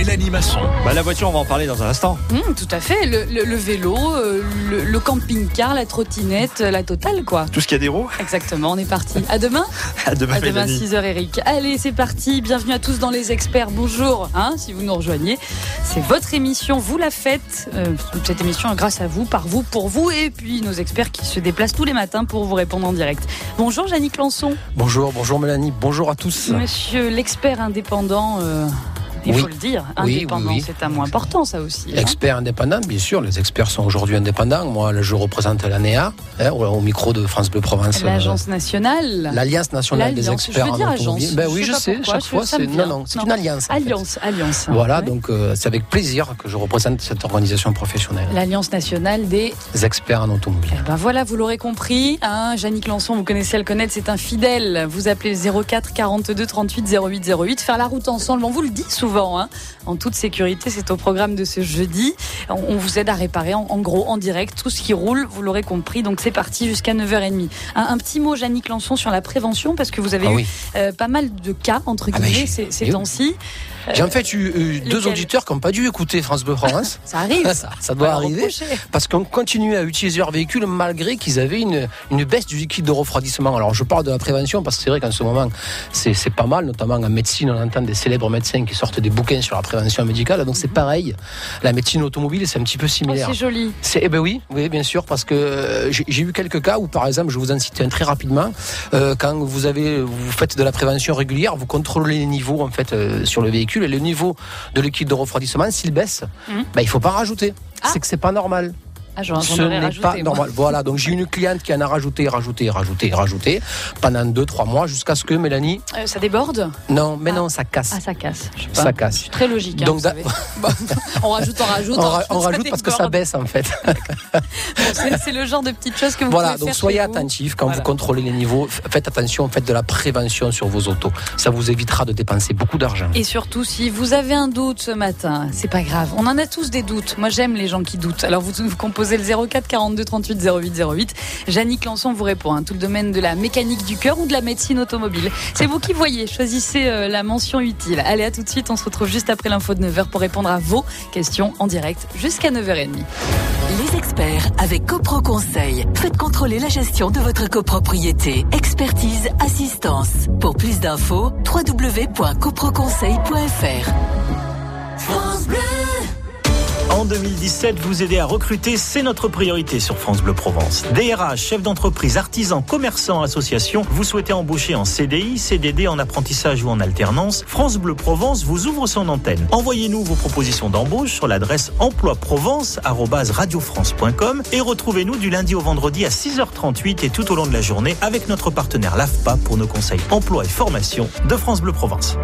Mélanie Masson. La voiture, on va en parler dans un instant. Tout à fait, le vélo, le camping-car, la trottinette, la totale quoi. Tout ce qui a des roues. Exactement, on est parti. À demain. À demain 6h Eric. Allez, c'est parti. Bienvenue à tous dans Les Experts. Bonjour, si vous nous rejoignez. C'est votre émission, vous la faites. Cette émission est grâce à vous, par vous, pour vous. Et puis nos experts qui se déplacent tous les matins pour vous répondre en direct. Bonjour Yannick Lançon. Bonjour Mélanie, bonjour à tous. Monsieur l'expert indépendant... Il faut le dire, indépendant, c'est un mot important ça aussi. Expert indépendant, bien sûr, les experts sont aujourd'hui indépendants. Moi, je représente l'ANEA, au micro de France Bleu Provence. L'Agence nationale. L'Alliance nationale des experts en automobile. Je sais, chaque fois, c'est une alliance. Alliance. Voilà, donc c'est avec plaisir que je représente cette organisation professionnelle. L'Alliance nationale des experts en automobile. Voilà, vous l'aurez compris. Yannick Lançon, vous connaissez à le connaître, c'est un fidèle. Vous appelez le 04 42 38 08 08. Faire la route ensemble, on vous le dit souvent. En toute sécurité, c'est au programme de ce jeudi. On vous aide à réparer en gros, en direct, tout ce qui roule, vous l'aurez compris. Donc c'est parti jusqu'à 9h30. Un petit mot, Yannick Lançon, sur la prévention, parce que vous avez eu pas mal de cas, entre guillemets, ces temps-ci. J'ai en fait eu deux auditeurs qui n'ont pas dû écouter France Bleu Provence. Ça arrive. Ça doit arriver. Parce qu'on continue à utiliser leur véhicule malgré qu'ils avaient une baisse du liquide de refroidissement. Alors je parle de la prévention parce que c'est vrai qu'en ce moment c'est pas mal, notamment en médecine, on entend des célèbres médecins qui sortent des bouquins sur la prévention médicale. Donc c'est pareil. La médecine automobile, c'est un petit peu similaire. C'est joli. Oui, bien sûr, parce que j'ai eu quelques cas où, par exemple, je vous en cite un très rapidement. Quand vous faites de la prévention régulière, vous contrôlez les niveaux en fait sur le véhicule. Et le niveau de liquide de refroidissement, s'il baisse, il ne faut pas rajouter. C'est que c'est pas normal. Ce n'est pas normal. Voilà, donc j'ai une cliente qui en a rajouté pendant 2-3 mois jusqu'à ce que Mélanie. Ça déborde ? Non, mais non, ça casse. Ça casse. Ça casse. Je suis très logique. Donc, vous savez. On rajoute. On rajoute parce que ça baisse en fait. C'est le genre de petites choses que vous pouvez faire. Donc soyez attentifs quand vous contrôlez les niveaux. Faites attention, faites de la prévention sur vos autos. Ça vous évitera de dépenser beaucoup d'argent. Et surtout, si vous avez un doute ce matin, c'est pas grave. On en a tous des doutes. Moi, j'aime les gens qui doutent. Alors vous composez le 04 42 38 08 08. Yannick Lançon vous répond. Tout le domaine de la mécanique du cœur ou de la médecine automobile. C'est vous qui voyez. Choisissez la mention utile. Allez, à tout de suite. On se retrouve juste après l'info de 9h pour répondre à vos questions en direct jusqu'à 9h30. Les experts avec Copro Conseil. Faites contrôler la gestion de votre copropriété. Expertise, assistance. Pour plus d'infos, www.coproconseil.fr. France Bleu. En 2017, vous aider à recruter, c'est notre priorité sur France Bleu Provence. DRH, chef d'entreprise, artisans, commerçants, associations, vous souhaitez embaucher en CDI, CDD, en apprentissage ou en alternance, France Bleu Provence vous ouvre son antenne. Envoyez-nous vos propositions d'embauche sur l'adresse emploiprovence@radiofrance.com et retrouvez-nous du lundi au vendredi à 6h38 et tout au long de la journée avec notre partenaire l'AFPA pour nos conseils emploi et formation de France Bleu Provence.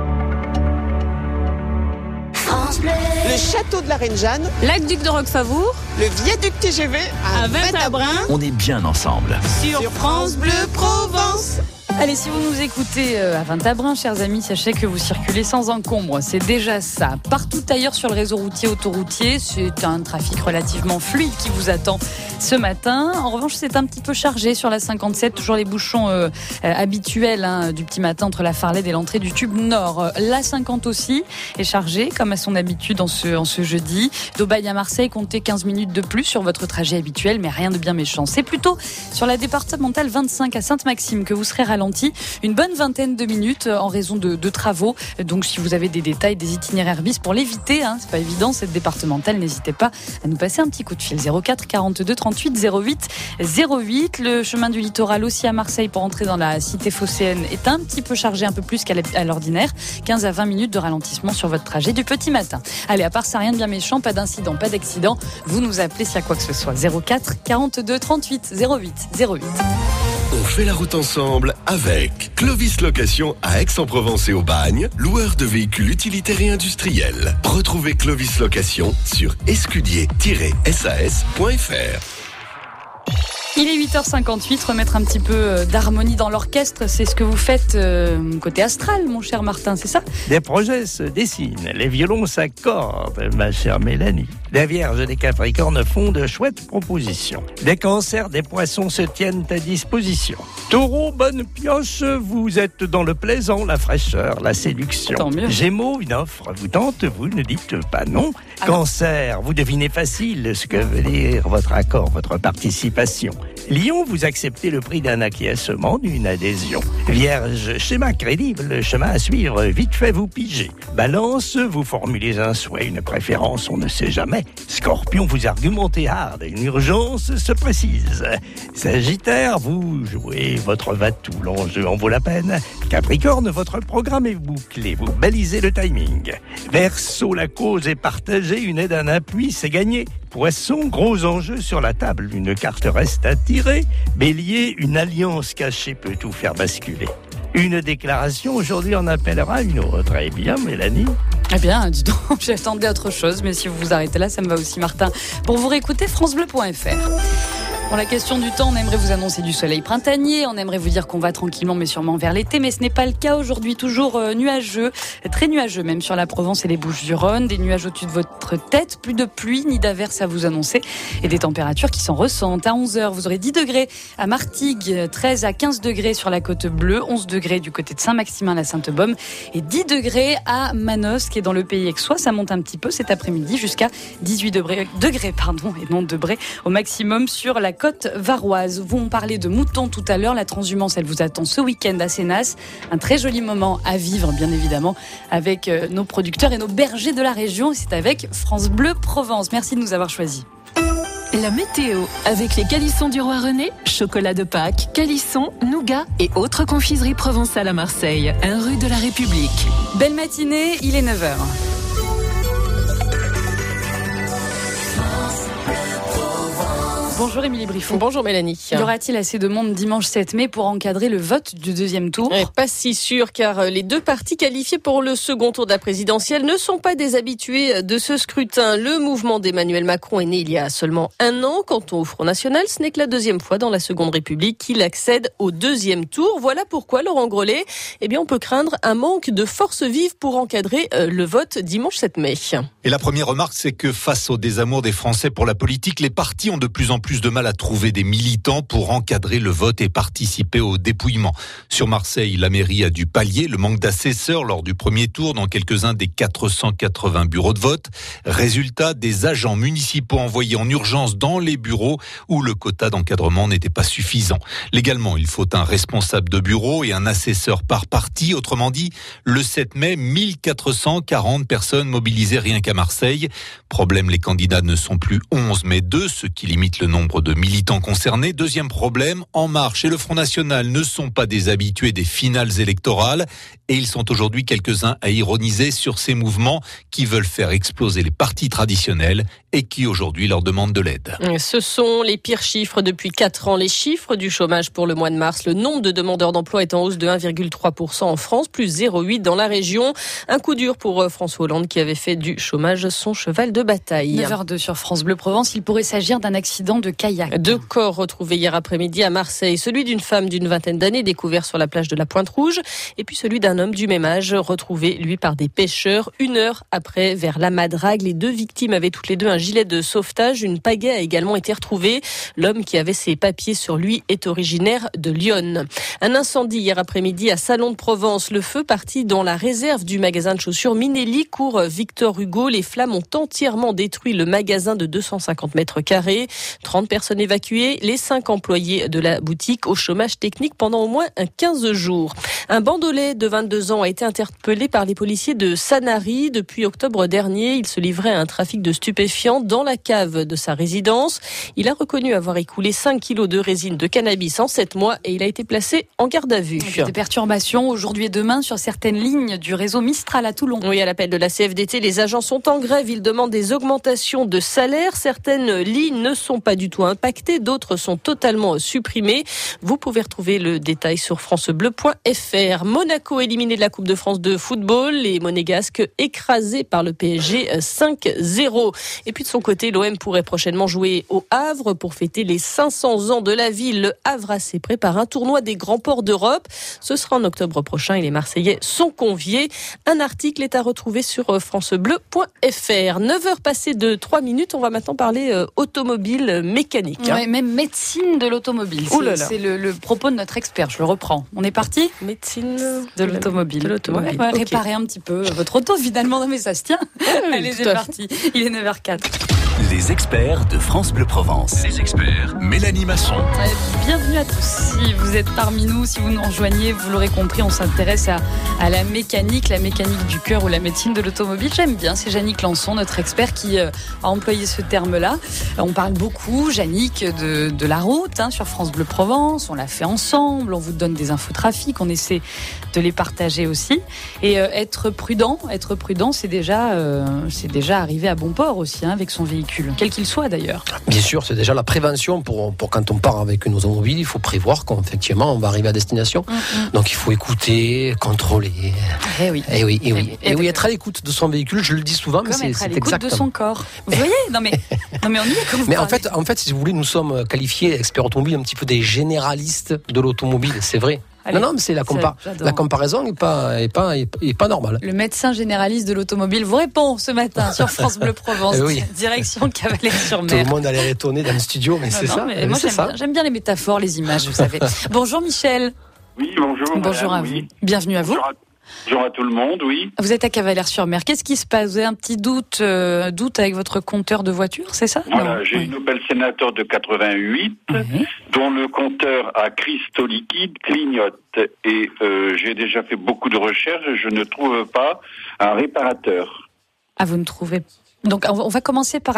Le château de la Reine Jeanne, L'aqueduc de Roquefavour, le viaduc TGV à Vintabrin, On est bien ensemble. sur France Bleu Provence. Allez, si vous nous écoutez à Vintabrin, chers amis, sachez que vous circulez sans encombre. C'est déjà ça. Partout ailleurs sur le réseau routier, autoroutier, c'est un trafic relativement fluide qui vous attend ce matin. En revanche, c'est un petit peu chargé sur la 57. Toujours les bouchons habituels du petit matin entre la Farlède et l'entrée du tube Nord. La 50 aussi est chargée, comme à son habitude en ce jeudi. d'Aubagne à Marseille, comptez 15 minutes de plus sur votre trajet habituel, mais rien de bien méchant. C'est plutôt sur la départementale 25 à Sainte-Maxime que vous serez ralenti une bonne vingtaine de minutes en raison de travaux. Donc si vous avez des détails, des itinéraires bis pour l'éviter, c'est pas évident cette départementale, n'hésitez pas à nous passer un petit coup de fil. 04 42 38 08 08. Le chemin du littoral aussi à Marseille pour entrer dans la cité phocéenne est un petit peu chargé, un peu plus qu'à l'ordinaire. 15 à 20 minutes de ralentissement sur votre trajet du petit matin. Allez, à part ça, rien de bien méchant, pas d'incident, pas d'accident. Vous nous appelez s'il y a quoi que ce soit. 04 42 38 08 08. On fait la route ensemble avec Clovis Location à Aix-en-Provence et Aubagne, loueur de véhicules utilitaires et industriels. Retrouvez Clovis Location sur escudier-sas.fr. Il est 8h58, remettre un petit peu d'harmonie dans l'orchestre, c'est ce que vous faites côté astral, mon cher Martin, c'est ça ? Des projets se dessinent, les violons s'accordent, ma chère Mélanie. Les Vierges et les Capricornes font de chouettes propositions. Des Cancers, des Poissons se tiennent à disposition. Taureau, bonne pioche, vous êtes dans le plaisant, la fraîcheur, la séduction. Tant mieux. Gémeaux, une offre vous tente, vous ne dites pas non. Cancer, vous devinez facile ce que veut dire votre accord, votre participation. Lion, vous acceptez le prix d'un acquiescement, d'une adhésion. Vierge, schéma crédible, chemin à suivre, vite fait vous pigez. Balance, vous formulez un souhait, une préférence, on ne sait jamais. Scorpion, vous argumentez hard, une urgence se précise. Sagittaire, vous jouez votre va-tout, l'enjeu en vaut la peine. Capricorne, votre programme est bouclé, vous balisez le timing. Verseau, la cause est partagée, une aide, un appui, c'est gagné. Poisson, gros enjeu sur la table, une carte reste à tirer. Bélier, une alliance cachée peut tout faire basculer. Une déclaration, aujourd'hui on appellera une autre. Eh bien, Mélanie ? Eh bien, dis donc, j'attendais autre chose, mais si vous vous arrêtez là, ça me va aussi, Martin. Pour vous réécouter, francebleu.fr. Pour la question du temps, on aimerait vous annoncer du soleil printanier, on aimerait vous dire qu'on va tranquillement mais sûrement vers l'été, mais ce n'est pas le cas aujourd'hui, toujours nuageux, très nuageux même sur la Provence et les Bouches-du-Rhône, des nuages au-dessus de votre tête, plus de pluie ni d'averse à vous annoncer et des températures qui s'en ressentent. À 11h, vous aurez 10 degrés à Martigues, 13 à 15 degrés sur la côte bleue, 11 degrés du côté de Saint-Maximin-la-Sainte-Baume et 10 degrés à Manos qui est dans le pays aixois. Ça monte un petit peu cet après-midi jusqu'à 18 degrés et non degrés au maximum sur la côte varoise. Vous on parlait de moutons tout à l'heure, la transhumance elle vous attend ce week-end à Sénas, un très joli moment à vivre bien évidemment avec nos producteurs et nos bergers de la région, c'est avec France Bleu Provence. Merci de nous avoir choisis. La météo, avec les calissons du Roi René, chocolat de Pâques, calissons, nougat et autres confiseries provençales à Marseille, 1 rue de la République. Belle matinée, il est 9h. Bonjour Émilie Briffon. Bonjour Mélanie. Y aura-t-il assez de monde dimanche 7 mai pour encadrer le vote du deuxième tour ? Pas si sûr, car les deux partis qualifiés pour le second tour de la présidentielle ne sont pas des habitués de ce scrutin. Le mouvement d'Emmanuel Macron est né il y a seulement 1 an. Quant au Front National, ce n'est que la deuxième fois dans la Seconde République qu'il accède au deuxième tour. Voilà pourquoi, Laurent Grellet, on peut craindre un manque de force vive pour encadrer le vote dimanche 7 mai. Et la première remarque, c'est que face au désamour des Français pour la politique, les partis ont de plus en plus de mal à trouver des militants pour encadrer le vote et participer au dépouillement. Sur Marseille, la mairie a dû pallier le manque d'assesseurs lors du premier tour dans quelques-uns des 480 bureaux de vote. Résultat, des agents municipaux envoyés en urgence dans les bureaux où le quota d'encadrement n'était pas suffisant. Légalement, il faut un responsable de bureau et un assesseur par parti. Autrement dit, le 7 mai, 1440 personnes mobilisées rien qu'à Marseille. Problème, les candidats ne sont plus 11 mais 2, ce qui limite le nombre de militants concernés. Deuxième problème, En Marche et le Front National ne sont pas des habitués des finales électorales et ils sont aujourd'hui quelques-uns à ironiser sur ces mouvements qui veulent faire exploser les partis traditionnels et qui aujourd'hui leur demandent de l'aide. Ce sont les pires chiffres depuis 4 ans. Les chiffres du chômage pour le mois de mars. Le nombre de demandeurs d'emploi est en hausse de 1,3% en France, plus 0,8% dans la région. Un coup dur pour François Hollande qui avait fait du chômage son cheval de bataille. 9h02 sur France Bleu Provence, il pourrait s'agir d'un accident de kayak. 2 corps retrouvés hier après-midi à Marseille. Celui d'une femme d'une vingtaine d'années découvert sur la plage de la Pointe-Rouge et puis celui d'un homme du même âge retrouvé, lui, par des pêcheurs 1 heure après vers la Madrague. Les 2 victimes avaient toutes les 2 un gilet de sauvetage. Une pagaie a également été retrouvée. L'homme qui avait ses papiers sur lui est originaire de Lyon. Un incendie hier après-midi à Salon de Provence. Le feu parti dans la réserve du magasin de chaussures Minelli, cours Victor Hugo. Les flammes ont entièrement détruit le magasin de 250 mètres carrés. 30 personnes évacuées, les 5 employés de la boutique au chômage technique pendant au moins 15 jours. Un bandolé de 22 ans a été interpellé par les policiers de Sanary. Depuis octobre dernier, il se livrait à un trafic de stupéfiants dans la cave de sa résidence. Il a reconnu avoir écoulé 5 kilos de résine de cannabis en 7 mois et il a été placé en garde à vue. Des perturbations aujourd'hui et demain sur certaines lignes du réseau Mistral à Toulon. Oui, à l'appel de la CFDT, les agents sont en grève. Ils demandent des augmentations de salaire. Certaines lignes ne sont pas du tout impactées, d'autres sont totalement supprimées. Vous pouvez retrouver le détail sur francebleu.fr. Monaco élit éliminé de la Coupe de France de football. Les Monégasques écrasés par le PSG 5-0. Et puis de son côté, l'OM pourrait prochainement jouer au Havre pour fêter les 500 ans de la ville. Le Havre prépare un tournoi des grands ports d'Europe. Ce sera en octobre prochain et les Marseillais sont conviés. Un article est à retrouver sur francebleu.fr. 9h passées de 3 minutes. On va maintenant parler automobile mécanique. Ouais, même médecine de l'automobile. C'est le propos de notre expert. Je le reprends. On est parti ? Médecine de l'automobile. Ouais, okay. Réparer un petit peu votre auto, finalement. Non, mais ça se tient. Allez, c'est parti. Il est 9h04. Les experts de France Bleu Provence. Les experts, Mélanie Masson. Bienvenue à tous. Si vous êtes parmi nous, si vous nous rejoignez, vous l'aurez compris, on s'intéresse à la mécanique du cœur ou la médecine de l'automobile. J'aime bien, c'est Yannick Lançon, notre expert, qui a employé ce terme-là. On parle beaucoup, Yannick, de la route sur France Bleu Provence. On l'a fait ensemble, on vous donne des infos trafic, on essaie de les partager aussi. Et être prudent, c'est déjà arriver à bon port aussi, avec son véhicule, quel qu'il soit d'ailleurs. Bien sûr, c'est déjà la prévention pour quand on part avec une automobile, il faut prévoir qu'effectivement on va arriver à destination. Donc il faut écouter, contrôler. Et oui, être à l'écoute de son véhicule, je le dis souvent, mais c'est être à l'écoute exactement de son corps. Vous voyez, non mais on y est quand vous Mais parlez. en fait, si vous voulez, nous sommes qualifiés experts automobiles un petit peu des généralistes de l'automobile, c'est vrai. Allez, non, mais c'est la comparaison n'est pas normale. Le médecin généraliste de l'automobile vous répond ce matin sur France Bleu Provence, direction Cavalaire-sur-Mer. Tout le monde a l'air étonné dans le studio, mais c'est ça. Mais moi, j'aime bien les métaphores, les images, vous savez. Bonjour Michel. Oui, bonjour. Bonjour à vous. Bienvenue à vous. Bonjour à tout le monde, oui. Vous êtes à Cavalaire-sur-Mer. Qu'est-ce qui se passe ? Vous avez un petit doute avec votre compteur de voiture, c'est ça ? Voilà, j'ai une Opel Senator de 88, dont le compteur à cristaux liquides clignote. Et j'ai déjà fait beaucoup de recherches et je ne trouve pas un réparateur. Ah, vous ne trouvez pas ? Donc, on va commencer par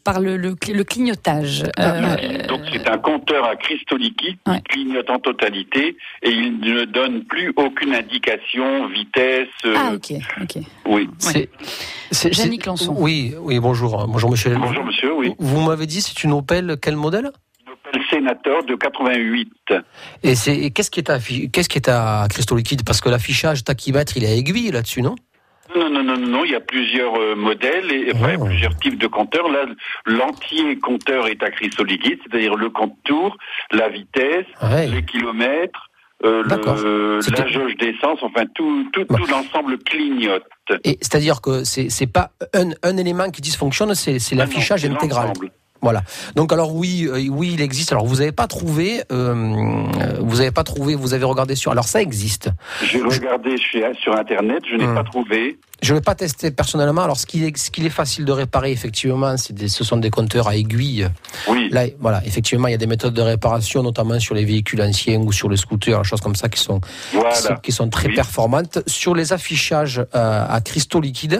le clignotage. Donc, c'est un compteur à cristaux liquides qui clignote en totalité et il ne donne plus aucune indication, vitesse. ok. Oui. C'est Yannick Lançon. Oui, bonjour. Bonjour, monsieur. Bonjour, monsieur, oui. Vous m'avez dit, c'est une Opel, quel modèle ? Une Opel Senator de 88. Et qu'est-ce qui est à cristaux liquides ? Parce que l'affichage tachymètre, il est aiguille là-dessus, non ? Non, il y a plusieurs modèles et plusieurs types de compteurs. Là, l'entier compteur est à cristaux liquides, c'est-à-dire le compte-tour, la vitesse, les kilomètres, la jauge d'essence, enfin tout l'ensemble clignote. Et c'est-à-dire que c'est pas un élément qui dysfonctionne, c'est l'affichage intégral. L'ensemble. Voilà. Donc alors oui, il existe. Alors vous avez pas trouvé, vous avez regardé sur. Alors ça existe. J'ai regardé sur internet, je n'ai pas trouvé. Je ne l'ai pas testé personnellement. Alors ce qu'il est facile de réparer effectivement, ce sont des compteurs à aiguille. Oui. Là, voilà, effectivement, il y a des méthodes de réparation, notamment sur les véhicules anciens ou sur les scooters, des choses comme ça qui sont très performantes. Sur les affichages à cristaux liquides,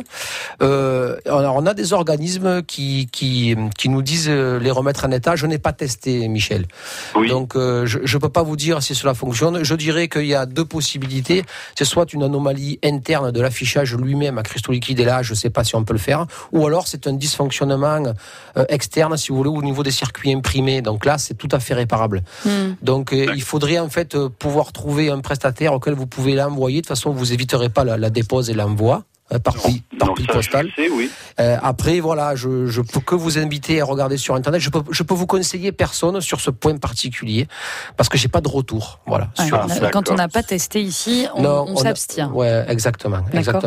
alors on a des organismes qui nous disent les remettre en état. Je n'ai pas testé, Michel. Oui. Donc je peux pas vous dire si cela fonctionne. Je dirais qu'il y a deux possibilités. C'est soit une anomalie interne de l'affichage lui-même à cristaux liquides, et là je sais pas si on peut le faire, ou alors c'est un dysfonctionnement externe, si vous voulez, au niveau des circuits imprimés. Donc là c'est tout à fait réparable. Donc il faudrait en fait pouvoir trouver un prestataire auquel vous pouvez l'envoyer. De toute façon vous éviterez pas la dépose et l'envoi par prix postal. Après voilà, je peux que vous inviter à regarder sur internet. Je peux vous conseiller personne sur ce point particulier parce que j'ai pas de retour. Voilà. Quand on n'a pas testé ici, on s'abstient. Ouais, exactement.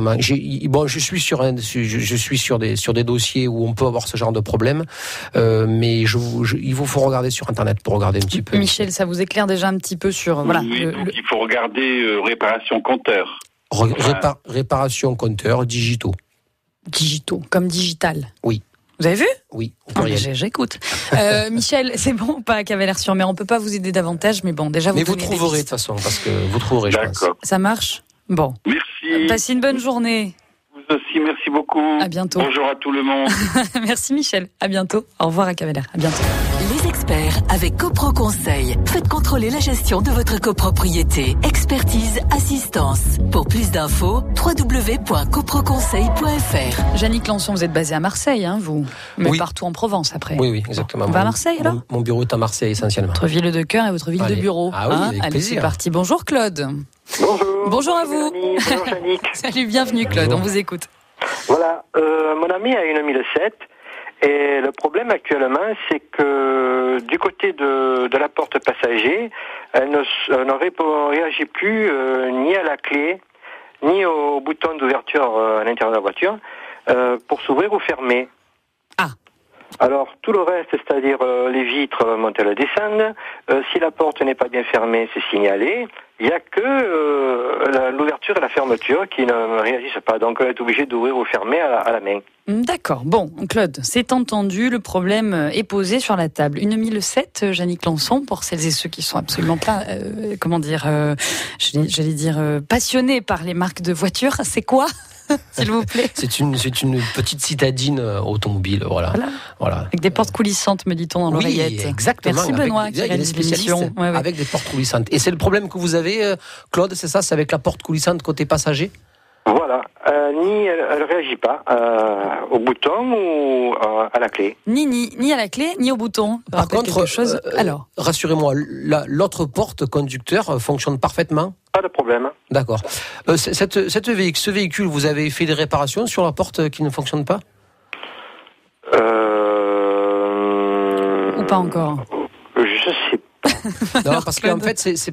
Je suis sur des dossiers où on peut avoir ce genre de problème, mais il vous faut regarder sur internet pour regarder un petit peu. Michel, ça vous éclaire déjà un petit peu sur donc il faut regarder réparation compteur. Réparation compteur digitaux. Digitaux, comme digital. Oui. Vous avez vu ? Oui. J'écoute. Michel, c'est bon ou pas à Cavalaire-sur-Mer ? On peut pas vous aider davantage, mais bon, déjà vous. Mais vous trouverez de toute façon, parce que vous trouverez, je pense. Ça marche ? Bon. Merci. Passez une bonne journée. Vous aussi, merci beaucoup. À bientôt. Bonjour à tout le monde. Merci Michel. À bientôt. Au revoir à Cavalaire. À bientôt. Les experts avec Copro Conseil. Faites contrôler la gestion de votre copropriété. Expertise, assistance. Pour plus d'infos, www.coproconseil.fr. Yannick Lançon, vous êtes basé à Marseille, vous. Mais partout en Provence après. Oui, exactement. On va à Marseille alors ? Mon bureau est à Marseille essentiellement. Votre ville de cœur et votre ville de bureau. Ah oui, avec Allez, plaisir. c'est parti. Bonjour Claude. Bonjour. Bonjour à vous. Mélanie, bonjour Yannick. Salut, bienvenue Claude, on vous écoute. Voilà, mon ami a une 1007 et le problème actuellement c'est que du côté de la porte passager, elle ne réagit plus ni à la clé, ni au bouton d'ouverture à l'intérieur de la voiture pour s'ouvrir ou fermer. Alors, tout le reste, c'est-à-dire les vitres montent et le descendent. Si la porte n'est pas bien fermée, c'est signalé. Il n'y a que l'ouverture et la fermeture qui ne réagissent pas. Donc, on est obligé d'ouvrir ou fermer à la main. D'accord. Bon, Claude, c'est entendu. Le problème est posé sur la table. Une 1007, Yannick Lançon, pour celles et ceux qui sont absolument pas, passionnés par les marques de voitures, c'est quoi ? S'il vous plaît. C'est une petite citadine automobile, voilà. Avec des portes coulissantes, me dit-on dans l'oreillette. Exactement. Merci Benoît qui réalise l'émission. Avec des portes coulissantes. Et c'est le problème que vous avez, Claude, c'est ça, c'est avec la porte coulissante côté passager ? Voilà, elle ne réagit pas au bouton ou à la clé. Ni à la clé, ni au bouton. Par contre, alors, rassurez-moi, l'autre porte conducteur fonctionne parfaitement ? Pas de problème. D'accord. Ce véhicule, vous avez fait des réparations sur la porte qui ne fonctionne pas ? Ou pas encore ? Je sais pas. Non, parce qu'en fait, si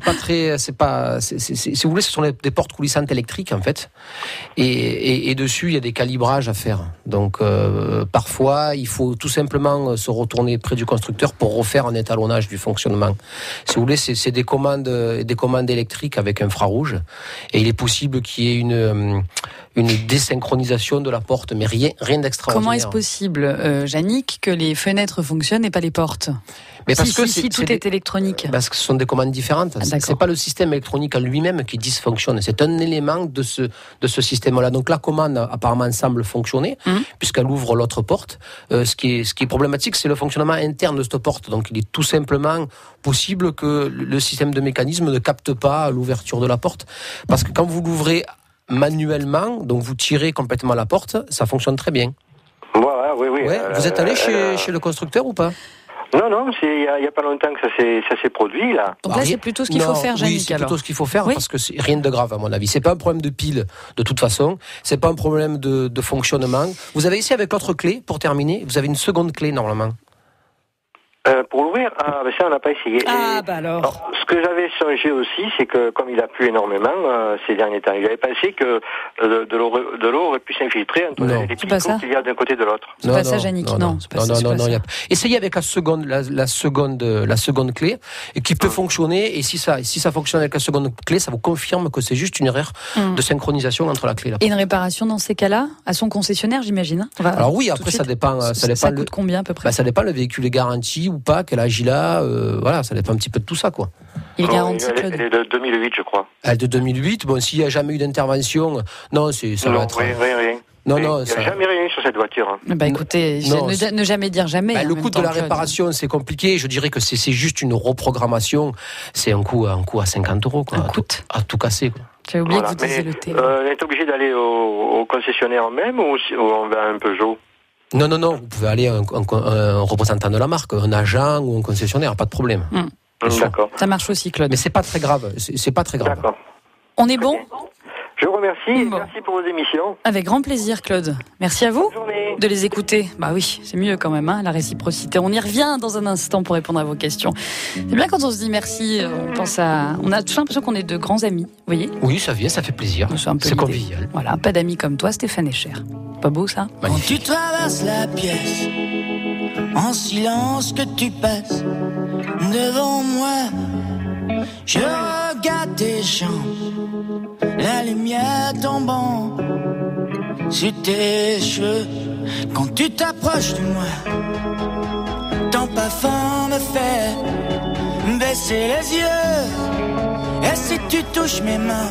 vous voulez, ce sont des portes coulissantes électriques, en fait. Et dessus, il y a des calibrages à faire. Donc, parfois, il faut tout simplement se retourner près du constructeur pour refaire un étalonnage du fonctionnement. Si vous voulez, c'est des commandes électriques avec infrarouge. Et il est possible qu'il y ait une désynchronisation de la porte, mais rien d'extraordinaire. Comment est-ce possible, Yannick, que les fenêtres fonctionnent et pas les portes ? Mais parce que si tout est électronique. Parce que ce sont des commandes différentes. C'est pas le système électronique en lui-même qui dysfonctionne. C'est un élément de ce système-là. Donc la commande apparemment semble fonctionner puisqu'elle ouvre l'autre porte. Ce qui est problématique, c'est le fonctionnement interne de cette porte. Donc il est tout simplement possible que le système de mécanisme ne capte pas l'ouverture de la porte, parce que quand vous l'ouvrez manuellement, donc vous tirez complètement la porte, ça fonctionne très bien. Voilà, oui. Ouais, vous êtes allé chez le constructeur ou pas ? Non, il y a pas longtemps que ça s'est produit, là. Donc là, c'est plutôt ce qu'il faut faire, Yannick. Oui, c'est plutôt ce qu'il faut faire, parce que c'est rien de grave, à mon avis. C'est pas un problème de pile, de toute façon. C'est pas un problème de fonctionnement. Vous avez ici, avec l'autre clé, pour terminer, vous avez une seconde clé, normalement. Pour l'ouvrir, ça on n'a pas essayé. Alors, ce que j'avais songé aussi, c'est que comme il a plu énormément ces derniers temps, j'avais pensé que de l'eau aurait pu s'infiltrer entre les petits trous qu'il y a d'un côté et de l'autre. C'est pas ça, Yannick. Non. Essayez avec la seconde clé, qui peut fonctionner. Et si ça fonctionne avec la seconde clé, ça vous confirme que c'est juste une erreur de synchronisation entre la clé et la porte. Et une réparation dans ces cas-là, à son concessionnaire, j'imagine. Alors oui, après ça dépend. Ça coûte combien à peu près ? Ça dépend. Le véhicule est garanti ou pas, quel âge il a, voilà, ça dépend un petit peu de tout ça, quoi. Il est garanti, Claude ? Elle est de 2008, je crois. Elle est de 2008, bon, s'il n'y a jamais eu d'intervention, ça va être... Rien. Il n'y a jamais rien eu sur cette voiture. Écoutez, ne jamais dire jamais. Le coût de la réparation, c'est compliqué. Je dirais que c'est juste une reprogrammation. C'est un coût à 50 €, quoi. À tout casser, quoi. J'ai oublié que vous disiez le thé. On est obligé d'aller au concessionnaire même ou on va à un Peugeot ? Non, vous pouvez aller à un représentant de la marque, un agent ou un concessionnaire, pas de problème. D'accord. Ça marche aussi, Claude. Mais c'est pas très grave. C'est pas très grave. D'accord. On est bon ? Je vous remercie. Merci pour vos émissions. Avec grand plaisir, Claude. Merci à vous Bonne journée. De les écouter. Bah oui, c'est mieux quand même, la réciprocité. On y revient dans un instant pour répondre à vos questions. C'est bien quand on se dit merci, on a toujours l'impression qu'on est de grands amis, vous voyez ? Oui, ça fait plaisir. C'est convivial. Voilà, pas d'amis comme toi, Stéphane Echer. Pas beau, ça ? Quand tu traverses la pièce, en silence que tu passes devant moi, je regarde tes jambes, la lumière tombant sur tes cheveux. Quand tu t'approches de moi, ton parfum me fait baisser les yeux. Et si tu touches mes mains,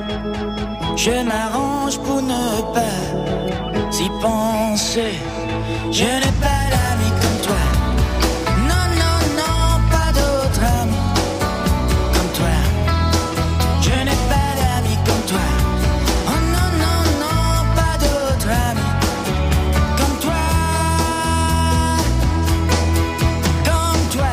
je m'arrange pour ne pas y penser. Je n'ai pas d'amis comme toi. Non, pas d'autres amis comme toi. Je n'ai pas d'amis comme toi. Oh non, pas d'autres amis comme toi. Comme toi.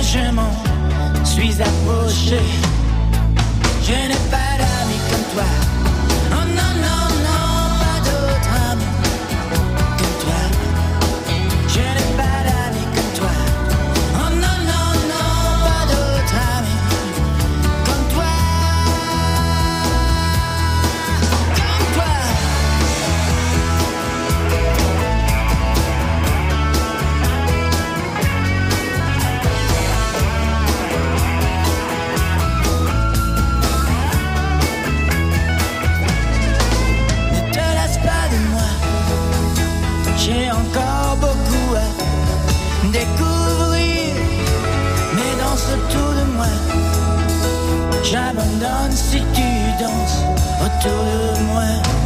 je m'en suis approché. Je n'ai pas d'amis comme toi. Oh non, non, non, pas d'autres amis comme toi. Je n'ai pas d'amis comme toi. Oh non, non, non, pas d'autres amis comme toi. Comme toi. J'ai encore beaucoup à découvrir, mais dans ce tour de moi, j'abandonne si tu danses autour de moi.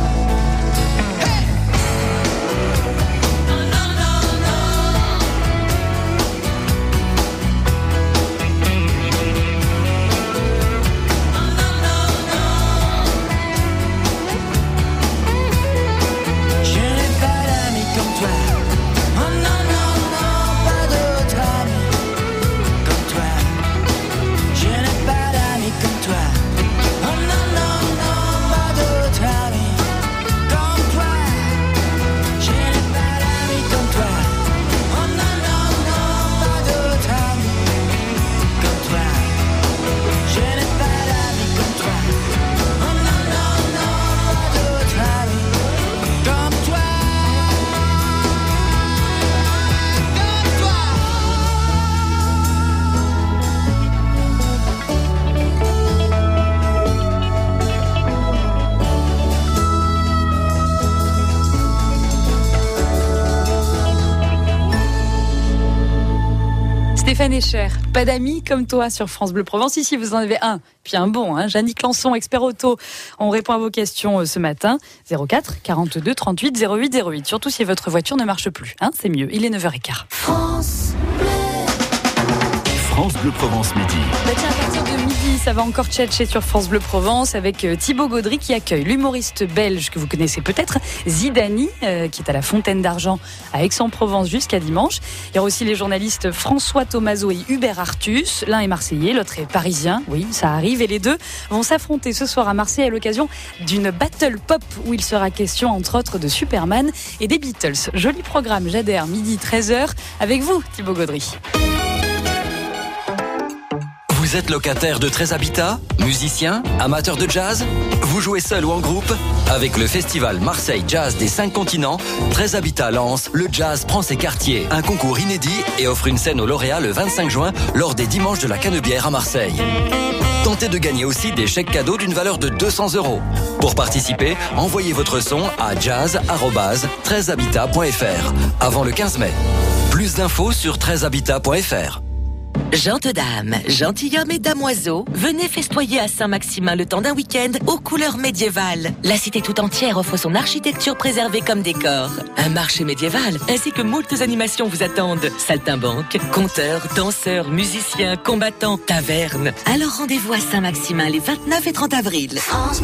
Stéphane Escher, pas d'amis comme toi sur France Bleu Provence. Ici, vous en avez un, puis un bon. Jannick Lançon, expert auto. On répond à vos questions ce matin. 04 42 38 08 08. Surtout si votre voiture ne marche plus. C'est mieux. Il est 9h15. France Bleu Provence midi. Tiens, à partir de midi, ça va encore tchatcher sur France Bleu Provence avec Thibaut Gaudry qui accueille l'humoriste belge que vous connaissez peut-être, Zidani, qui est à la Fontaine d'Argent à Aix-en-Provence jusqu'à dimanche. Il y aura aussi les journalistes François Thomazeau et Hubert Artus. L'un est marseillais, l'autre est parisien. Oui, ça arrive. Et les deux vont s'affronter ce soir à Marseille à l'occasion d'une battle pop où il sera question entre autres de Superman et des Beatles. Joli programme, j'adhère, midi 13h avec vous, Thibaut Gaudry. Vous êtes locataire de 13 habitats, musicien, amateur de jazz? Vous jouez seul ou en groupe? Avec le festival Marseille Jazz des 5 continents, 13 habitats lance Le Jazz prend ses quartiers, un concours inédit et offre une scène aux lauréats le 25 juin lors des dimanches de la Canebière à Marseille. Tentez de gagner aussi des chèques cadeaux d'une valeur de 200 €. Pour participer, envoyez votre son à jazz@13habitat.fr avant le 15 mai. Plus d'infos sur 13habitat.fr. Gentes dames, gentilshommes et damoiseaux, venez festoyer à Saint-Maximin le temps d'un week-end aux couleurs médiévales. La cité tout entière offre son architecture préservée comme décor. Un marché médiéval, ainsi que moultes animations vous attendent. Saltimbanques, conteurs, danseurs, musiciens, combattants, tavernes. Alors rendez-vous à Saint-Maximin les 29 et 30 avril.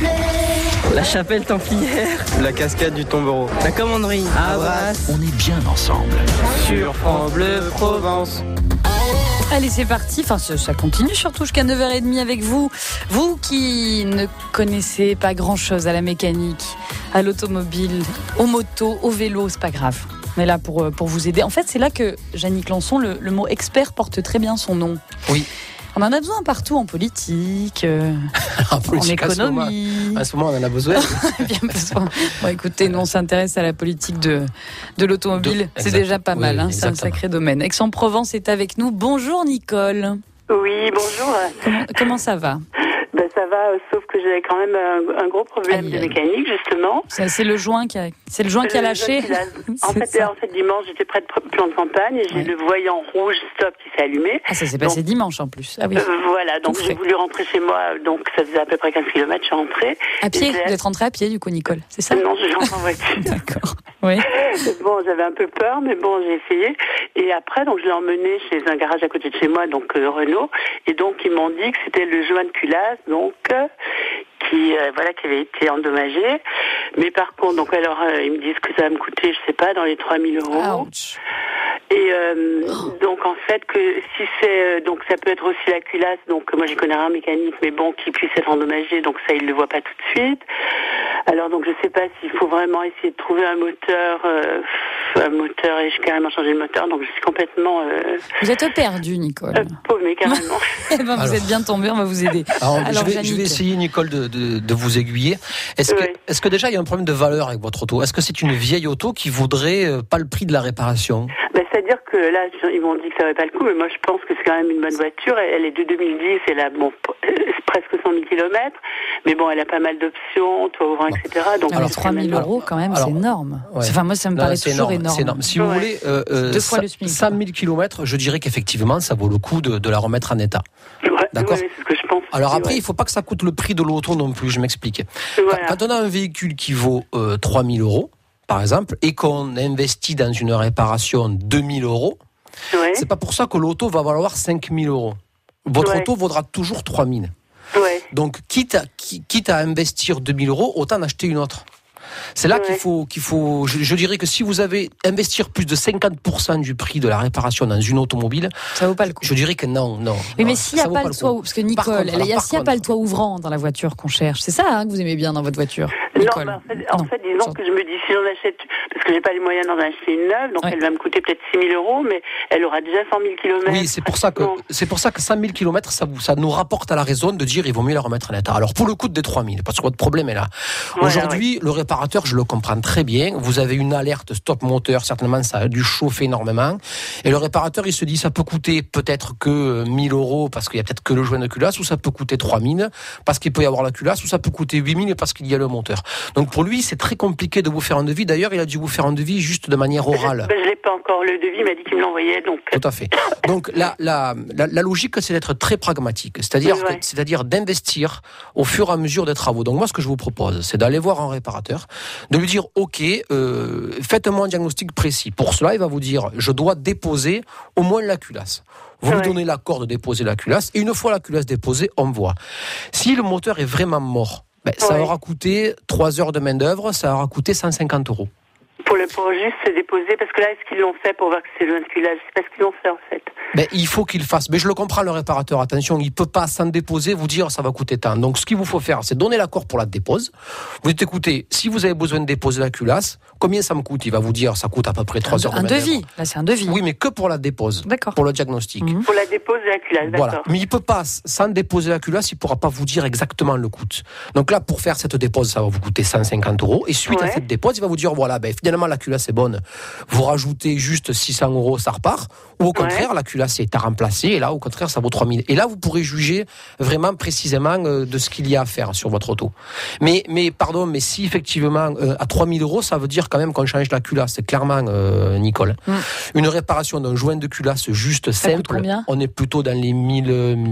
La chapelle templière, la cascade du tombereau, la commanderie, Arras. On est bien ensemble. Sur France Bleu Provence. Allez, c'est parti. Enfin, ça continue surtout jusqu'à 9h30 avec vous. Vous qui ne connaissez pas grand-chose à la mécanique, à l'automobile, aux motos, au vélo, c'est pas grave. On est là pour vous aider. En fait, c'est là que Jannick Lançon, le mot expert porte très bien son nom. Oui. On en a besoin partout, en politique, en économie. À ce moment, on en a besoin. Bien besoin. Bon, écoutez, nous, on s'intéresse à la politique de l'automobile. C'est déjà pas mal, c'est un sacré domaine. Aix-en-Provence est avec nous. Bonjour, Nicole. Oui, bonjour. Comment ça va ? Ça va, sauf que j'ai quand même un gros problème de mécanique, justement. C'est le joint qui a lâché. En fait, dimanche, j'étais près de plan de campagne et j'ai le voyant rouge stop qui s'est allumé. Ah, ça s'est passé dimanche en plus. Ah oui. Voilà, donc j'ai voulu rentrer chez moi, donc ça faisait à peu près 15 km, je suis rentrée. À pied? Vous êtes rentrée à pied, du coup, Nicole, c'est ça? Non, je rentre en voiture. D'accord. Oui. Bon, j'avais un peu peur, mais bon, j'ai essayé. Et après, donc, je l'ai emmené chez un garage à côté de chez moi, donc Renault. Et donc, ils m'ont dit que c'était le joint de culasse, donc, qui avait été endommagé. Mais par contre, donc, alors, ils me disent que ça va me coûter, je sais pas, dans les 3 000 €. Ouch. Et donc en fait que si c'est donc ça peut être aussi la culasse, donc moi j'y connais un mécanique, mais bon qui puisse être endommagé, donc ça il le voit pas tout de suite. Alors donc je sais pas s'il faut vraiment essayer de trouver un moteur et j'ai carrément changé le moteur, donc je suis complètement. Vous êtes perdu, Nicole. Paumée carrément. Vous êtes bien tombé, on va vous aider. Alors, je vais essayer, Nicole, de vous aiguiller. Est-ce que déjà il y a un problème de valeur avec votre auto? Est-ce que c'est une vieille auto qui vaudrait pas le prix de la réparation? C'est-à-dire que là, ils m'ont dit que ça n'aurait pas le coup, mais moi je pense que c'est quand même une bonne voiture. Elle est de 2010, elle a presque 100 000 km, mais bon, elle a pas mal d'options, toit ouvrant, etc. Donc, alors 3 000 € quand même, c'est énorme. Ouais. Enfin, moi, ça me paraît toujours énorme. C'est énorme. Si vous voulez, 2 fois le SMIC. 100 000 km, je dirais qu'effectivement, ça vaut le coup de la remettre en état. D'accord. C'est ce que je pense. Alors après, il ne faut pas que ça coûte le prix de l'auto non plus, je m'explique. Voilà. Quand on a un véhicule qui vaut 3 000 €, par exemple, et qu'on investit dans une réparation 2 000 €, c'est pas pour ça que l'auto va valoir 5 000 €. Votre auto vaudra toujours 3 000. Donc, quitte à investir 2 000 €, autant en acheter une autre. C'est là qu'il faut. Je dirais que si vous avez investir plus de 50% du prix de la réparation dans une automobile, ça vaut pas le coup. Je dirais que non. Mais s'il n'y a pas le toit, parce que Nicole, s'il n'y a pas le toit ouvrant dans la voiture qu'on cherche, c'est ça que vous aimez bien dans votre voiture, Nicole. Non, en fait, disons que je me dis si j'en achète, parce que j'ai pas les moyens d'en acheter une neuve, donc elle va me coûter peut-être 6 000 €, mais elle aura déjà 100 000 km. Oui, c'est pour ça que 100 000 km, ça nous rapporte à la raison de dire il vaut mieux la remettre en état. Alors pour le coup des 3 000, parce que votre problème est là. Aujourd'hui, le réparateur, je le comprends très bien. Vous avez une alerte stop moteur, certainement ça a dû chauffer énormément. Et le réparateur, il se dit ça peut coûter peut-être que 1 000 € parce qu'il y a peut-être que le joint de culasse, ou ça peut coûter 3 000 parce qu'il peut y avoir la culasse, ou ça peut coûter 8 000 parce qu'il y a le moteur. Donc pour lui, c'est très compliqué de vous faire un devis. D'ailleurs, il a dû vous faire un devis juste de manière orale. Je l'ai pas encore, le devis, il m'a dit qu'il me l'envoyait. Donc... Tout à fait. Donc la logique, c'est d'être très pragmatique, c'est-à-dire d'investir au fur et à mesure des travaux. Donc moi, ce que je vous propose, c'est d'aller voir un réparateur, de lui dire ok, faites-moi un diagnostic précis. Pour cela, il va vous dire je dois déposer au moins la culasse. Vous lui donnez l'accord de déposer la culasse, et une fois la culasse déposée, on voit. Si le moteur est vraiment mort, ça aura coûté 3 heures de main d'œuvre, ça aura coûté 150 €. Pour juste se déposer, parce que là, est-ce qu'ils l'ont fait pour voir que c'est le joint de culasse? C'est pas ce qu'ils l'ont fait en fait. Il faut qu'il fasse. Mais je le comprends, le réparateur. Attention, il peut pas sans déposer vous dire ça va coûter tant. Donc ce qu'il vous faut faire, c'est donner l'accord pour la dépose. Vous dites écoutez, si vous avez besoin de déposer la culasse, combien ça me coûte? Il va vous dire ça coûte à peu près 3 heures de main d'œuvre. Un devis. Là, c'est un devis. Oui, mais que pour la dépose. D'accord. Pour le diagnostic. Pour la dépose de la culasse, d'accord. Voilà. Mais il peut pas, sans déposer la culasse, il pourra pas vous dire exactement le coût. Donc là, pour faire cette dépose, ça va vous coûter 150 €. Et suite à cette dépose, il va vous dire voilà, finalement la culasse est bonne. Vous rajoutez juste 600 €, ça repart. Ou au contraire, la culasse est à remplacer. Et là, au contraire, ça vaut 3 000. Et là, vous pourrez juger vraiment précisément de ce qu'il y a à faire sur votre auto. Mais si effectivement, à 3 000 €, ça veut dire quand même qu'on change la culasse. C'est clairement, Nicole. Une réparation d'un joint de culasse juste simple, on est plutôt dans les 1000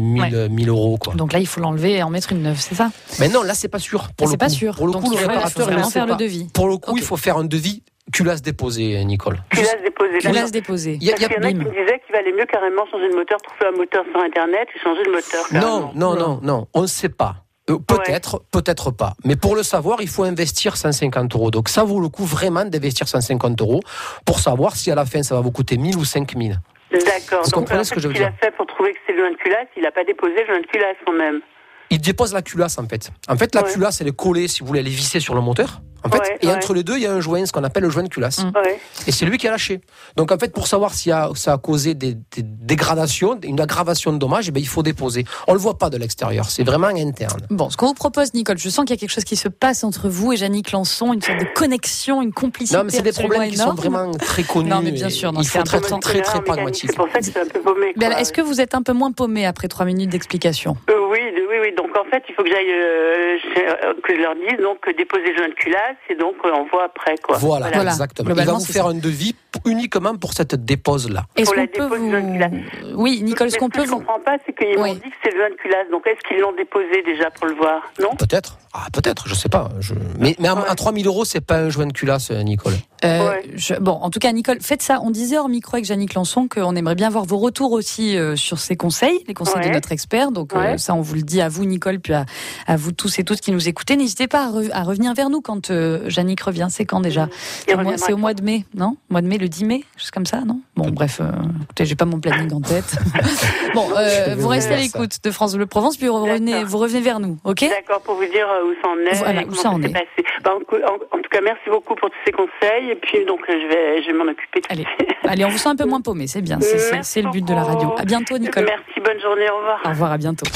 €, quoi. Donc là, il faut l'enlever et en mettre une neuve, c'est ça? Mais non, là, c'est pas sûr. Pour le coup, le réparateur, il faut faire le devis. Pour le coup, il faut faire un devis. Culasse déposée, Nicole. Culasse déposée. Il y en a qui me disaient qu'il valait mieux carrément changer de moteur, trouver un moteur sur Internet et changer de moteur. Non, on ne sait pas. Peut-être pas. Mais pour le savoir, il faut investir 150 €. Donc ça vaut le coup vraiment d'investir 150 € pour savoir si à la fin ça va vous coûter 1000 ou 5000. D'accord. Vous comprenez ce que je veux dire? Ce qu'il a fait pour trouver que c'est le joint de culasse, il n'a pas déposé le joint de culasse quand même. Il dépose la culasse en fait. En fait, la culasse, elle est collée, si vous voulez, elle est vissée sur le moteur. En fait, et entre les deux, il y a un joint, ce qu'on appelle le joint de culasse. Et c'est lui qui a lâché. Donc en fait, pour savoir si ça a causé des dégradations, une aggravation de dommages, il faut déposer. On le voit pas de l'extérieur, c'est vraiment interne. Bon, ce qu'on vous propose, Nicole, je sens qu'il y a quelque chose qui se passe entre vous et Yannick Lançon, une sorte de connexion, une complicité. Non, mais c'est des problèmes qui sont vraiment très connus. Non, mais bien sûr, il faut être très pragmatique. C'est pour ça que c'est un peu paumé. Est-ce que vous êtes un peu moins paumé après 3 minutes d'explication? Oui. Donc en fait, il faut que j'aille, que je leur dise donc déposer le joint de culasse et donc on voit après quoi. Voilà. Exactement. Il va vous faire un devis uniquement pour cette dépose-là. Pour la dépose du joint de culasse. Oui, Nicole, ce qu'on peut je comprends pas, c'est qu'ils m'ont dit que c'est le joint de culasse. Donc est-ce qu'ils l'ont déposé déjà pour le voir? Non? Peut-être. Peut-être, je sais pas. Mais à 3 000 €, c'est pas un joint de culasse, Nicole. Bon, en tout cas, Nicole, faites ça. On disait hors micro avec Yannick Lançon qu'on aimerait bien voir vos retours aussi sur ces conseils, les conseils de notre expert. Donc ça, on vous le dit à vous, Nicole. Nicole, puis à vous tous et toutes qui nous écoutez. N'hésitez pas à revenir vers nous quand Yannick revient. C'est quand déjà ? C'est au mois de mai, non ? Mois de mai, le 10 mai, juste comme ça, non ? Bon, bref, écoutez, j'ai pas mon planning en tête. Bon, vous restez à l'écoute de France Bleu Provence, puis vous revenez vers nous, ok ? D'accord, pour vous dire où ça en est. Voilà, où ça en est. En tout cas, merci beaucoup pour tous ces conseils, et puis donc je vais m'en occuper. Allez, on vous sent un peu moins paumé, c'est bien, c'est le but de la radio. À bientôt, Nicole. Merci, bonne journée, au revoir. Au revoir, à bientôt.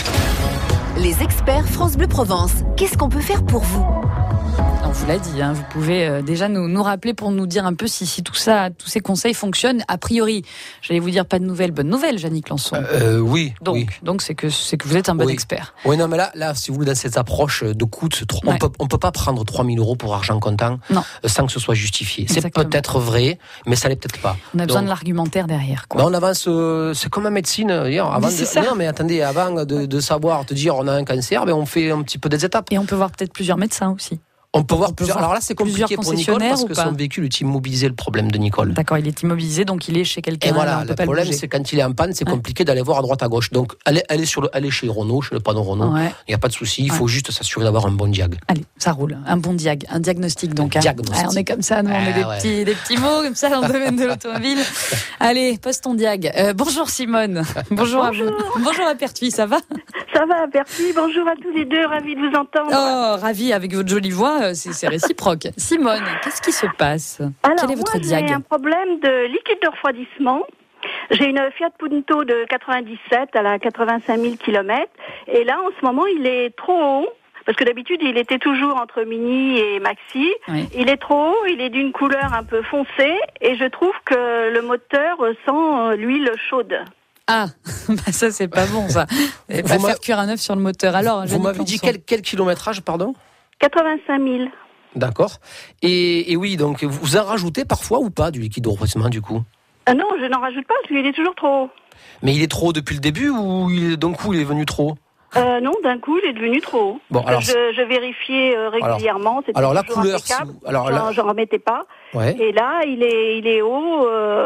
Les experts France Bleu Provence, qu'est-ce qu'on peut faire pour vous ? On vous l'a dit, vous pouvez déjà nous rappeler pour nous dire un peu si tout ça, tous ces conseils fonctionnent. A priori, j'allais vous dire pas de nouvelles, bonne nouvelle, Yannick Lançon. Oui. Donc c'est que vous êtes un bon expert. Oui, non, mais là, si vous voulez, dans cette approche de coût, on peut pas prendre 3 000 euros pour argent comptant sans que ce soit justifié. Exactement. C'est peut-être vrai, mais ça l'est peut-être pas. On a besoin de l'argumentaire derrière, quoi. Ben on avance, c'est comme en médecine. Non, mais attendez, avant de savoir te dire on a un cancer, on fait un petit peu des étapes. Et on peut voir peut-être plusieurs médecins aussi. On peut voir plusieurs. Alors là, c'est compliqué pour Nicole parce que son véhicule est immobilisé, le problème de Nicole. D'accord, il est immobilisé, donc il est chez quelqu'un. Et voilà, le problème, c'est quand il est en panne, c'est compliqué d'aller voir à droite, à gauche. Donc, elle est chez Renault, chez le panneau Renault. Il n'y a pas de souci, il faut juste s'assurer d'avoir un bon diag. Allez, ça roule. Un bon diagnostic, donc. Diagnostic. On est comme ça, nous, on est des petits mots, comme ça, dans le domaine de l'automobile. Allez, poste ton diag. Bonjour Simone. Bonjour à vous. Bonjour à Pertuis, ça va ? Ça va, Pertuis. Bonjour à tous les deux, ravi de vous entendre. Oh, ravi avec votre jolie voix, c'est réciproque. Simone, qu'est-ce qui se passe ? Alors, quel est votre diag ? J'ai un problème de liquide de refroidissement. J'ai une Fiat Punto de 97, elle a 85 000 km. Et là, en ce moment, il est trop haut. Parce que d'habitude, il était toujours entre Mini et Maxi. Oui. Il est trop haut, il est d'une couleur un peu foncée. Et je trouve que le moteur sent l'huile chaude. Ah, ça, c'est pas bon, ça. Et pas faire cuire un œuf sur le moteur. Alors, vous m'avez dit quel kilométrage, pardon ? 85 000. D'accord. Et oui, donc vous en rajoutez parfois ou pas du liquide de refroidissement du coup ? Non, je n'en rajoute pas parce qu'il est toujours trop haut. Mais il est trop haut depuis le début ou d'un coup il est venu trop haut ? Non, d'un coup, il est devenu trop haut. Bon, alors, je vérifiais régulièrement. C'était alors la couleur, j'en remettais pas. Ouais. Et là, il est haut.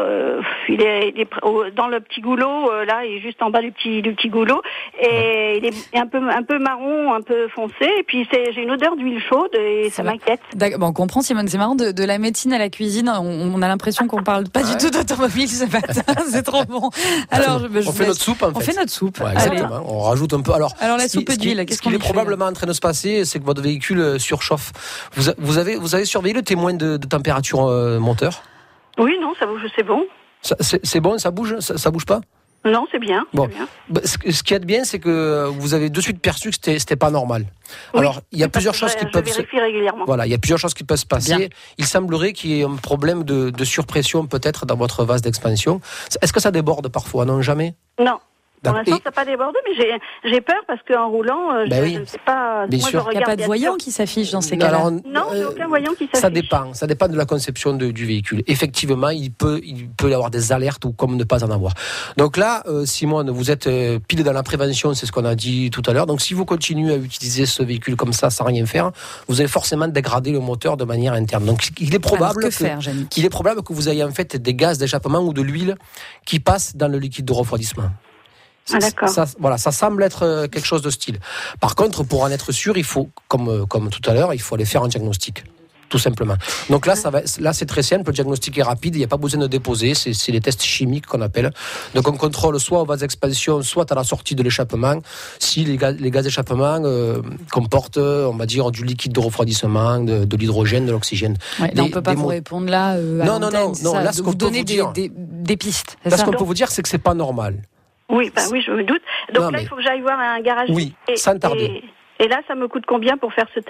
Il est dans le petit goulot. Là, il est juste en bas du petit goulot. Et il est un peu marron, un peu foncé. Et puis j'ai une odeur d'huile chaude et ça m'inquiète. Bon, on comprend, Simone. C'est marrant de la médecine à la cuisine. On a l'impression qu'on parle pas du tout d'automobile ce matin. C'est trop bon. Alors, on fait notre soupe. On fait notre soupe. Ouais, exactement. On rajoute un peu. Alors la soupe d'huile, ce qui est probablement en train de se passer, c'est que votre véhicule surchauffe. Vous avez surveillé le témoin de température moteur ? Oui, non, ça bouge, c'est bon. C'est bon, ça bouge pas ? Non, c'est bien. Bon, ce qu'il y a de bien, c'est que vous avez de suite perçu que c'était pas normal. Oui, alors, il y a plusieurs choses qui peuvent vérifie régulièrement. Voilà, il y a plusieurs choses qui peuvent se passer. Bien. Il semblerait qu'il y ait un problème de surpression peut-être dans votre vase d'expansion. Est-ce que ça déborde parfois ? Non, jamais ? Non. Pour l'instant, ça n'a pas débordé, mais j'ai peur parce qu'en roulant, je ne sais pas. Bien sûr. Il n'y a pas de voyant qui s'affiche dans ces cas-là. Non, il n'y a aucun voyant qui s'affiche. Ça dépend de la conception du véhicule. Effectivement, il peut y avoir des alertes ou comme ne pas en avoir. Donc là, Simone, vous êtes pile dans la prévention, c'est ce qu'on a dit tout à l'heure. Donc si vous continuez à utiliser ce véhicule comme ça sans rien faire, vous allez forcément dégrader le moteur de manière interne. Donc il est probable que vous ayez en fait des gaz d'échappement ou de l'huile qui passent dans le liquide de refroidissement. Ah, d'accord. Ça semble être quelque chose de style. Par contre, pour en être sûr, il faut, comme tout à l'heure, il faut aller faire un diagnostic, tout simplement. Donc là, c'est très simple. Le diagnostic est rapide. Il n'y a pas besoin de déposer. C'est les tests chimiques qu'on appelle. Donc on contrôle soit au vase d'expansion, soit à la sortie de l'échappement, si les gaz d'échappement comportent, on va dire, du liquide de refroidissement, de l'hydrogène, de l'oxygène. Ouais, on ne peut pas vous répondre là. Non. Là, ce qu'on peut vous dire, des pistes. Là, ce qu'on peut vous dire, c'est que c'est pas normal. Oui, je me doute. Donc il faut que j'aille voir un garage. Oui, sans tarder. Et là, ça me coûte combien pour faire ce test ?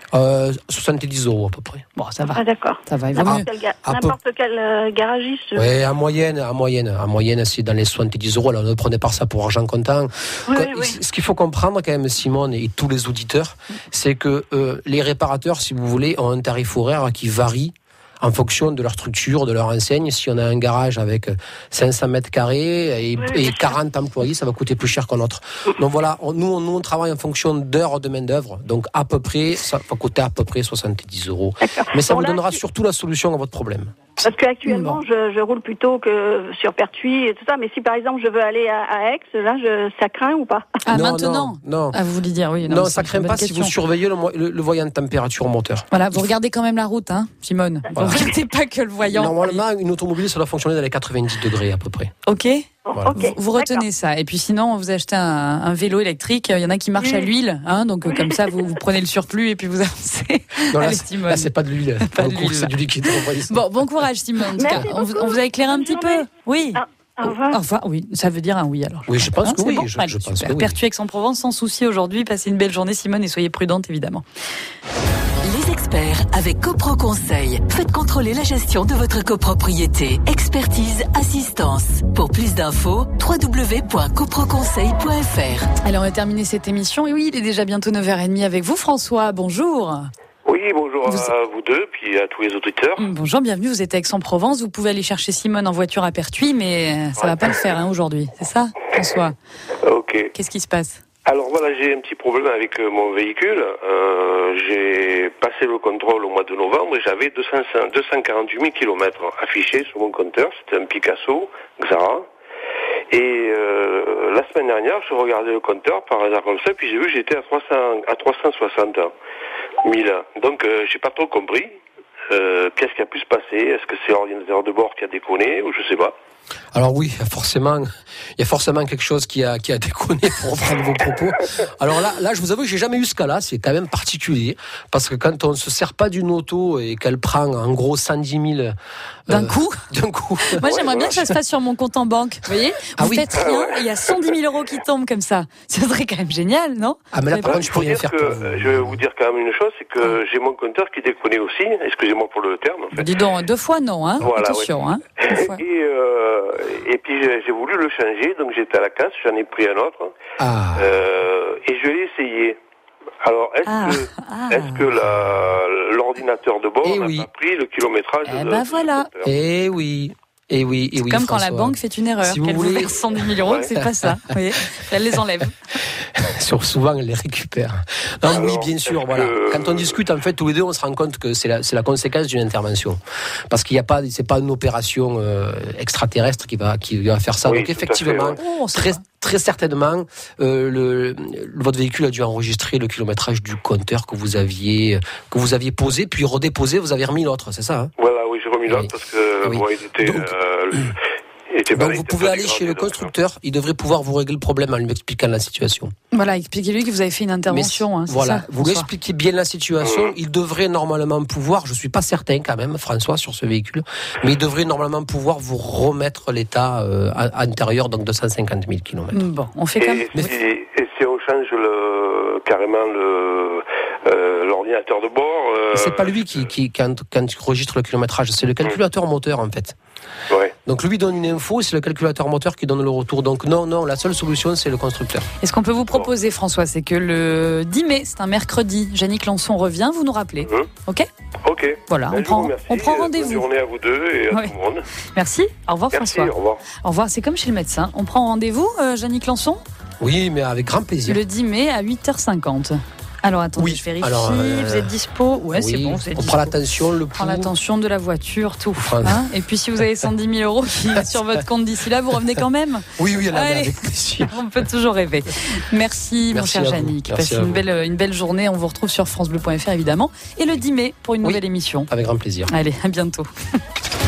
70 € à peu près. Bon, ça va. Ah, d'accord. Ça va. N'importe quel garagiste. Oui, en moyenne, c'est dans les 70 €. Alors, ne prenez pas ça pour argent comptant. Oui. Ce qu'il faut comprendre quand même, Simone et tous les auditeurs, c'est que les réparateurs, si vous voulez, ont un tarif horaire qui varie en fonction de leur structure, de leur enseigne. Si on a un garage avec 500 mètres carrés et 40 employés, ça va coûter plus cher qu'un autre. Donc voilà, nous on travaille en fonction d'heures de main-d'œuvre. Donc à peu près, ça va coûter à peu près 70 €. Mais ça vous donnera surtout la solution à votre problème. Parce qu'actuellement, je roule plutôt que sur Pertuis et tout ça. Mais si par exemple je veux aller à Aix, là, ça craint ou pas? Ah, non, maintenant? Non. Ah, vous voulez dire, oui. Non, ça craint pas si vous surveillez le voyant de température moteur. Voilà, vous regardez quand même la route, hein, Simone. Vous ne regardez pas que le voyant. Normalement, une automobile, ça doit fonctionner dans les 90 degrés à peu près. Ok. Voilà. Okay, vous retenez ça. Et puis sinon, vous achetez un vélo électrique. Il y en a qui marchent à l'huile, hein, donc comme ça, vous prenez le surplus et puis vous avancez. Non, allez, Simone. Là, c'est pas de l'huile. Pas de l'huile. C'est du liquide. Bon courage, Simone. En tout cas, on vous a éclairé un petit peu. Oui. Au revoir. Enfin, oui, ça veut dire un oui alors. Oui, je pense que oui. Bon, je pense que oui. Pertuis Aix-en-Provence, sans souci aujourd'hui. Passez une belle journée, Simone, et soyez prudente, évidemment. Les experts avec Copro Conseil. Faites contrôler la gestion de votre copropriété. Expertise, assistance. Pour plus d'infos, www.coproconseil.fr. Allez, on va terminer cette émission. Et oui, il est déjà bientôt 9h30 avec vous, François. Bonjour. Oui, bonjour à vous deux, puis à tous les auditeurs. Bonjour, bienvenue, vous êtes à Aix-en-Provence. Vous pouvez aller chercher Simone en voiture à Pertuis, mais ça va pas le faire aujourd'hui. C'est ça, François? Ok. Qu'est-ce qui se passe? Alors voilà, j'ai un petit problème avec mon véhicule. J'ai passé le contrôle au mois de novembre et j'avais 248 000 km affichés sur mon compteur. C'était un Picasso Xara. Et la semaine dernière, je regardais le compteur par hasard comme ça, puis j'ai vu que j'étais à 360 000. Donc j'ai pas trop compris. Qu'est-ce qui a pu se passer? Est-ce que c'est l'ordinateur de bord qui a déconné ou je sais pas? Alors oui, il y a forcément quelque chose qui a déconné pour reprendre vos propos. Alors là, je vous avoue que j'ai jamais eu ce cas-là, c'est quand même particulier, parce que quand on se sert pas d'une auto et qu'elle prend en gros 110 000 d'un coup. Moi, j'aimerais bien que ça se fasse sur mon compte en banque. Vous voyez, vous faites rien, et il y a 110 000 euros qui tombent comme ça. Ce serait quand même génial, non? Ah mais là, par contre, je peux rien faire. Je vais vous dire quand même une chose, c'est que j'ai mon compteur qui déconne aussi. Excusez-moi pour le terme. En fait. Dis donc, 2 fois non, hein. Voilà, attention, ouais. Hein. Et puis j'ai voulu le changer, donc j'étais à la casse, j'en ai pris un autre, et je l'ai essayé. Alors, est-ce que l'ordinateur de bord n'a pas pris le kilométrage de voilà. Eh oui. Et oui, c'est comme quand la banque fait une erreur, qu'elle vous verse 110 000 euros, c'est pas ça. Vous voyez, elle les enlève. Souvent, elle les récupère. Non, oui, bien sûr, voilà. Quand on discute, en fait, tous les deux, on se rend compte que c'est la conséquence d'une intervention. Parce qu'il n'y a pas, c'est pas une opération extraterrestre qui va faire ça. Oui, donc, effectivement, très certainement, votre véhicule a dû enregistrer le kilométrage du compteur que vous aviez posé, puis redéposé, vous avez remis l'autre, c'est ça, hein? Voilà, oui, j'ai remis l'autre parce que moi, il était... Donc vous pouvez aller chez le constructeur, il devrait pouvoir vous régler le problème en lui expliquant la situation. Voilà, expliquez-lui que vous avez fait une intervention. Hein, voilà, ça, vous lui expliquez bien la situation, il devrait normalement pouvoir, je suis pas certain quand même, François, sur ce véhicule, mais il devrait normalement pouvoir vous remettre l'état antérieur, donc 250 000 km. Bon, on fait comme... Et si on change carrément l'ordinateur de bord... C'est pas lui qui quand il registre le kilométrage, c'est le calculateur moteur en fait. Ouais. Donc lui donne une info, c'est le calculateur moteur qui donne le retour. Donc non, la seule solution c'est le constructeur. Et ce qu'on peut vous proposer, François, c'est que le 10 mai, c'est un mercredi, Yannick Lançon revient, vous nous rappelez. Ok. Voilà, on prend rendez-vous. Bonne journée à vous deux et à tout le monde. Merci, au revoir François. Au revoir. Au revoir, c'est comme chez le médecin. On prend rendez-vous, Yannick Lançon? Oui, mais avec grand plaisir. Le 10 mai à 8h50. Alors attendez, je vérifie. Vous êtes dispo? Ouais, c'est bon. Vous êtes on prend l'attention, le pouls. On prend l'attention de la voiture, tout. Hein, et puis si vous avez 110 000 euros qui sur votre compte d'ici là, vous revenez quand même? Oui, allez, avec plaisir. On peut toujours rêver. Merci mon cher Yannick. Passez une belle journée. On vous retrouve sur francebleu.fr évidemment. Et le 10 mai pour une nouvelle émission. Avec grand plaisir. Allez, à bientôt.